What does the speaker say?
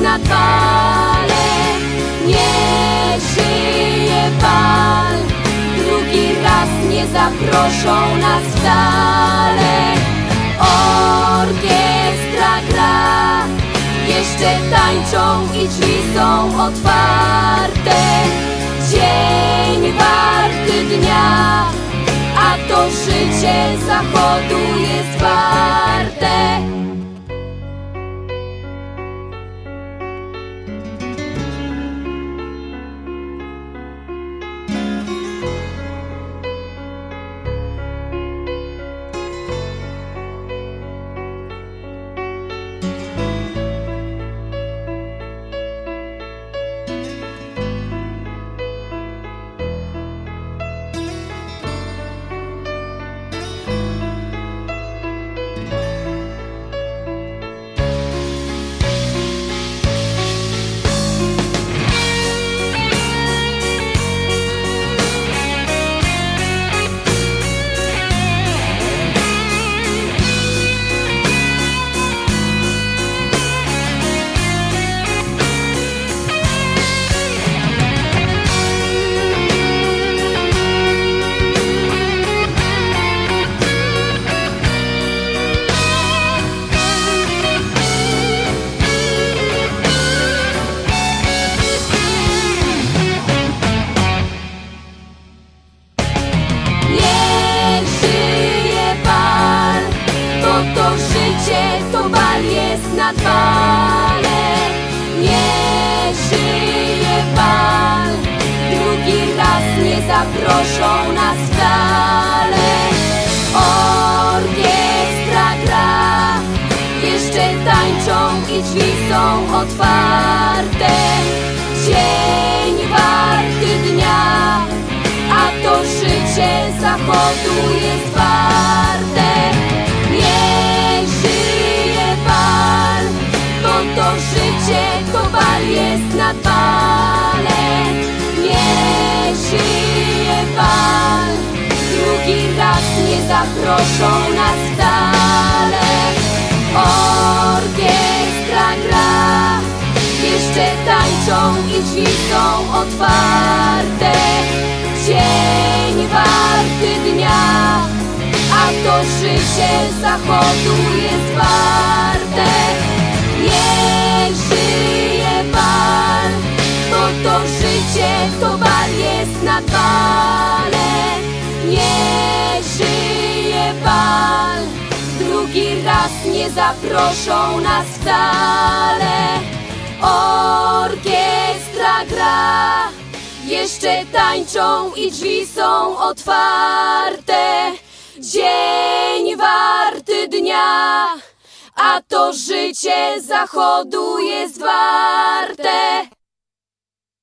na bale. Nie żyje bal, drugi raz nie zaproszą nas wcale. Orkiestra gra, jeszcze tańczą i drzwi są otwarte. Dzień warty dnia, a to życie zachodu jest warte. Na bale nie żyje bal, drugi raz nie zaproszą nas wcale. Orkiestra gra, jeszcze tańczą i drzwi są otwarte. Dzień warty dnia, a to życie zachodu jest warte. To życie, to bal jest na bale. Nie żyje bal, drugi raz nie zaproszą nas wcale. Orkiestra gra, jeszcze tańczą i drzwi są otwarte. Dzień warty dnia, a to życie zachodu jest warte. Nie żyje bal, bo to życie, to bal jest na bale. Nie żyje bal, drugi raz nie zaproszą nas wcale. Orkiestra gra, jeszcze tańczą i drzwi są otwarte. Dzień warty dnia, a to życie zachodu jest warte.